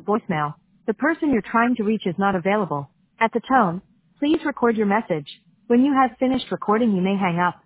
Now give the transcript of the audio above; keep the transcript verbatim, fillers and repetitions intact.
voicemail. The person you're trying to reach is not available. At the tone, please record your message. When you have finished recording, you may hang up.